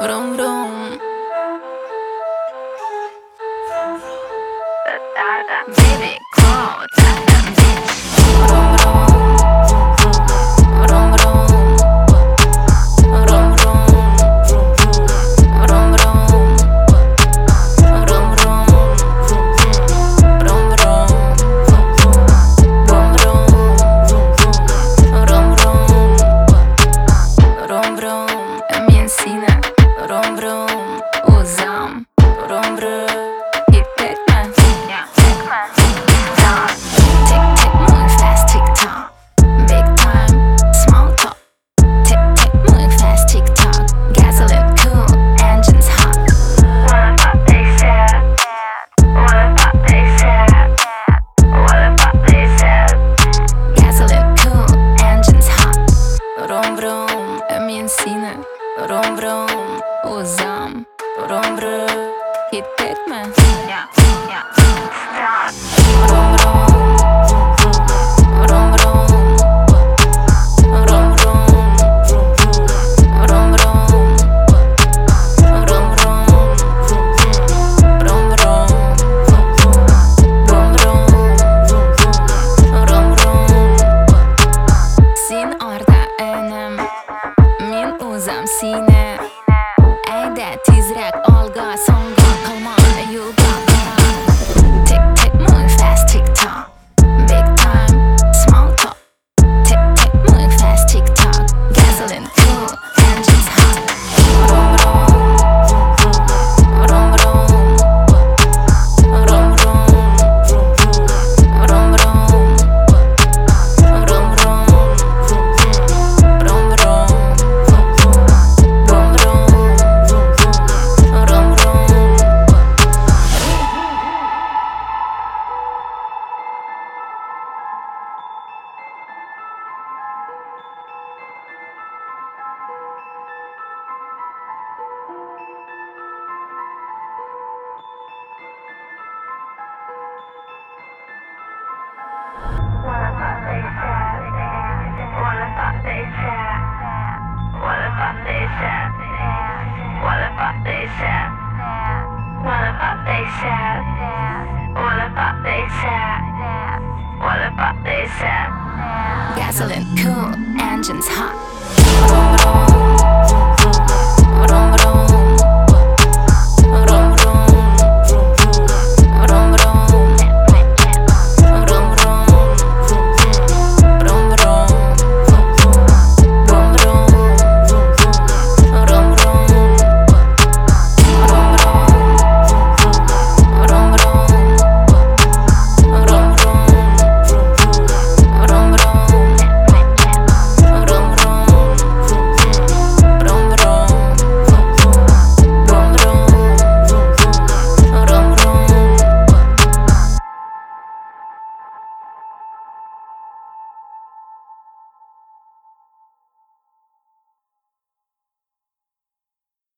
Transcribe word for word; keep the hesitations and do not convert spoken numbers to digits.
Vroom vroom. Baby, call that bitch. Vroom vroom. Vroom vroom. Vroom vroom. Vroom vroom. Vroom vroom. Vroom vroom. Vroom vroom. Vroom vroom. Vroom vroom. A minha sina. Vroom vroom. Usam. Vroom vroom. Hit that man. Yeah. Tick tick, moving fast, tick tock. Big time, small talk. Tick tick, moving fast, tick tock. Gasoline cool, engines hot. What the fuck they said? What the fuck they said? What the fuck they said? Gasoline cool, engines hot. Vroom vroom, a minha sina. Vroom vroom, usam. Vroom vroom, hit that man. Yeah, yeah. Stop. Vroom vroom. Vroom vroom. Vroom vroom. Vroom vroom. Vroom vroom. Vroom vroom. Vroom vroom. Vroom vroom. Sin orada önüm, min uzam sine. Ayda tezroq olg'a so'ngga qilma yo'lga qara. Tick tick, moving fast, tick tock. Big time, small talk. Tick tick, moving fast, tick tock. Gasoline cool, engines hot. Vroom vroom. Vroom vroom. Vroom vroom. Vroom vroom. Vroom vroom. Vroom vroom. Vroom vroom. Vroom vroom. What the fuck they said? What the fuck they said? What the fuck they said? What the fuck they said? What the fuck they said? What the fuck they said? What the fuck they said? Gasoline cool, engines hot. Vroom vroom.